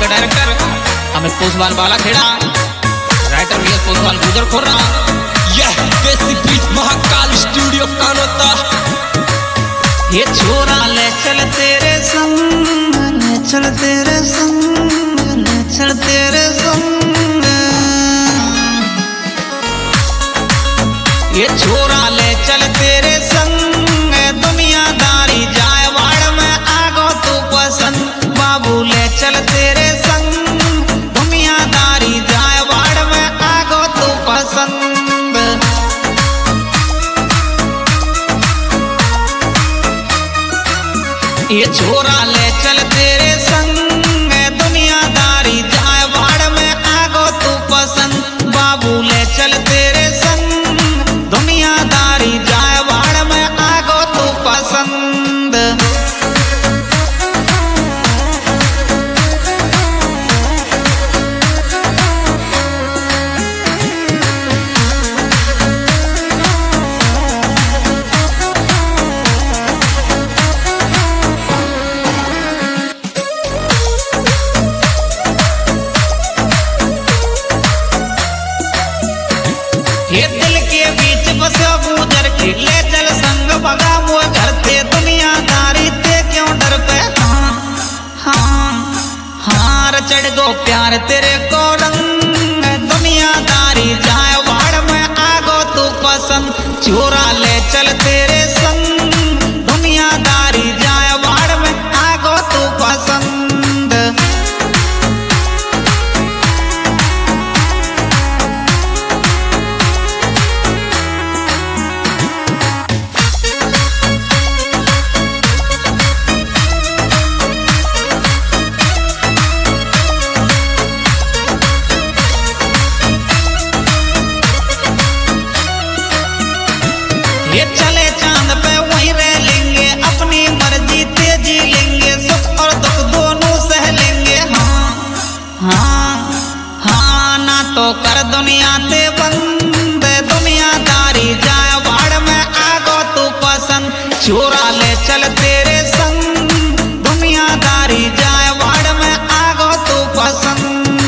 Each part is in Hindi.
इसका डायरेक्टर हमें पोसवाल वाला खेड़ा, राइटर भी पोसवाल गुजर खोर रहा। यह देसी बीट महाकाल स्टूडियो कानोता। ये छोरा ले चल तेरे संग, ले चल तेरे संग, ले चल तेरे संग। ये छोरा ले चल तेरे संग, दुनियादारी जाए वाड़ में आगो तू पसंद। बाबू ले चल तेरे संग, दुनियादारी जाए वाड़ में आगो तू पसंद। ये छोरा ले चल तेरे संग, दुनियादारी जाए वाड़ में आगो तू पसंद। बाबू ले चल तेरे संग, दुनियादारी जाए वाड़ में आगो तू पसंद। ये दिल के बीच बसा गुजर के ले चल संग भगा वो घर थे। दुनियादारी ते क्यों डर पे हाँ हाँ हाँ चढ़ गो प्यार तेरे को रंग। दुनियादारी जाए वाड़ में आगो तू पसंद। छोरा ले चल तेरे संग, दुनियादारी जाए वाड़ में आगो तू पसंद। ये चले चांद पे वहीं रह लेंगे, अपनी मर्जी तेजी लेंगे, सुख और दुख दोनों सह लेंगे। हाँ हाँ हाँ ना तो कर दुनिया ते बंद। दुनियादारी जाए वाड़ में आगो तू पसंद। छोरा ले चल तेरे संग, दुनियादारी जाए वाड़ में आगो तू पसंद।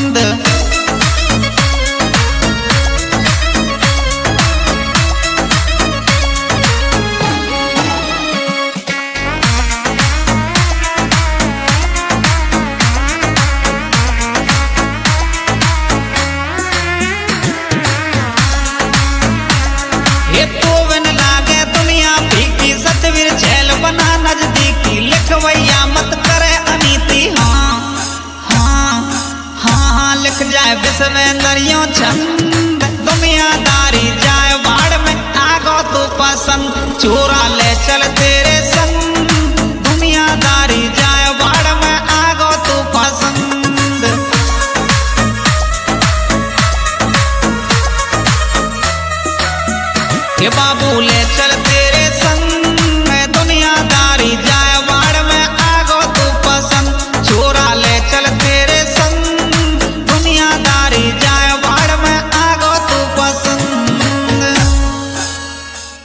ये तो वन लागे दुनिया फीकी, सतवीर झेल बना नजदीकी। लिखवैया मत करे अनीति हाँ हाँ हाँ लिख जाए विश्वेंद्रियों छंद। दुनियादारी जाए वाड़ में आगो तू पसंद। छोरा ले चल तेरे संग,